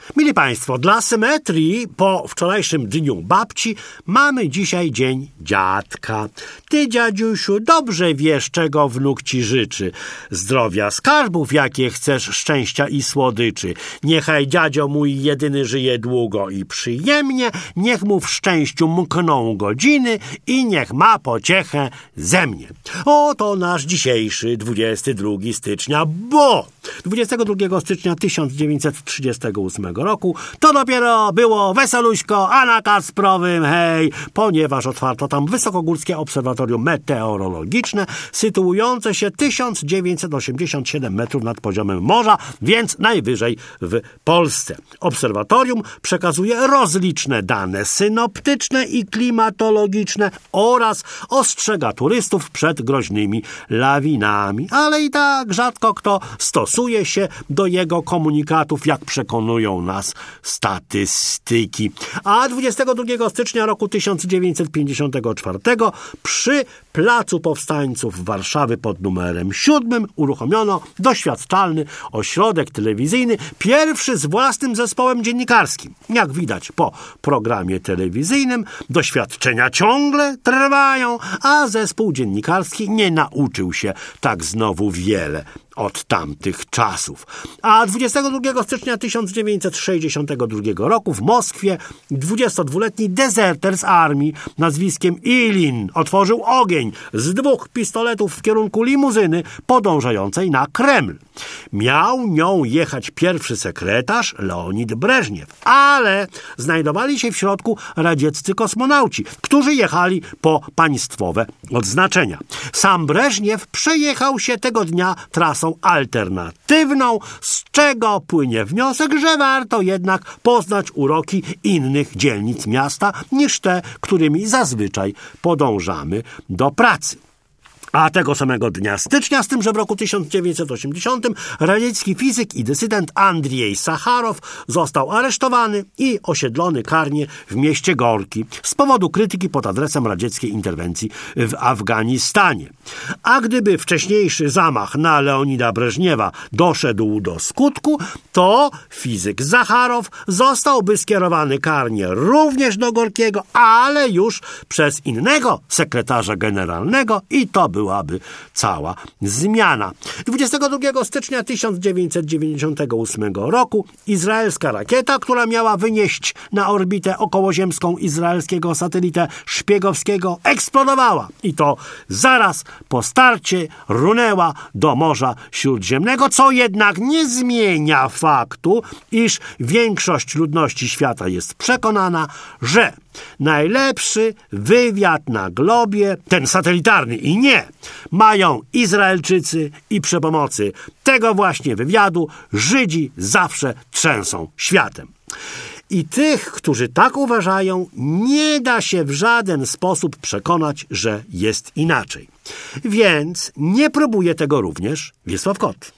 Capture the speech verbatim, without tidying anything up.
Mili Państwo, dla symetrii po wczorajszym dniu babci mamy dzisiaj dzień dziadka. Ty, dziadziusiu, dobrze wiesz, czego wnuk ci życzy. Zdrowia, skarbów, jakie chcesz, szczęścia i słodyczy. Niechaj dziadzio mój jedyny żyje długo i przyjemnie, niech mu w szczęściu mkną godziny i niech ma pociechę ze mnie. Oto nasz dzisiejszy dwudziestego drugiego stycznia, bo dwudziestego drugiego stycznia tysiąc dziewięćset trzydziestego ósmego roku to dopiero było weseluśko, a na Kasprowym hej, ponieważ otwarto tam wysokogórskie obserwatorium meteorologiczne sytuujące się tysiąc dziewięćset osiemdziesiąt siedem metrów nad poziomem morza, więc najwyżej w Polsce. Obserwatorium przekazuje rozliczne dane synoptyczne i klimatologiczne oraz ostrzega turystów przed groźnymi lawinami, ale i tak rzadko kto stosuje się do jego komunikatów, jak przekonują nas statystyki. A dwudziestego drugiego stycznia roku tysiąc dziewięćset pięćdziesiątego czwartego przy Placu Powstańców Warszawy pod numerem siódmym uruchomiono doświadczalny ośrodek telewizyjny, pierwszy z własnym zespołem dziennikarskim. Jak widać po programie telewizyjnym, doświadczenia ciągle trwają, a zespół dziennikarski nie nauczył się tak znowu wiele od tamtych czasów. A dwudziestego drugiego stycznia tysiąc dziewięćset sześćdziesiątego drugiego roku w Moskwie dwudziestoletni dezerter z armii nazwiskiem Ilin otworzył ogień z dwóch pistoletów w kierunku limuzyny podążającej na Kreml. Miał nią jechać pierwszy sekretarz Leonid Breżniew, ale znajdowali się w środku radzieccy kosmonauci, którzy jechali po państwowe odznaczenia. Sam Breżniew przejechał się tego dnia trasą alternatywną, z czego płynie wniosek, że warto jednak poznać uroki innych dzielnic miasta niż te, którymi zazwyczaj podążamy do pracy. A tego samego dnia stycznia, z tym, że w roku tysiąc dziewięćset osiemdziesiątym radziecki fizyk i dysydent Andrzej Sacharow został aresztowany i osiedlony karnie w mieście Gorki z powodu krytyki pod adresem radzieckiej interwencji w Afganistanie. A gdyby wcześniejszy zamach na Leonida Breżniewa doszedł do skutku, to fizyk Sacharow zostałby skierowany karnie również do Gorkiego, ale już przez innego sekretarza generalnego i to by byłaby cała zmiana. dwudziestego drugiego stycznia tysiąc dziewięćset dziewięćdziesiątego ósmego roku izraelska rakieta, która miała wynieść na orbitę okołoziemską izraelskiego satelitę szpiegowskiego, eksplodowała. I to zaraz po starcie runęła do Morza Śródziemnego, co jednak nie zmienia faktu, iż większość ludności świata jest przekonana, że najlepszy wywiad na globie, ten satelitarny i nie, mają Izraelczycy i przy pomocy tego właśnie wywiadu Żydzi zawsze trzęsą światem. I tych, którzy tak uważają, nie da się w żaden sposób przekonać, że jest inaczej. Więc nie próbuje tego również Wiesław Kot.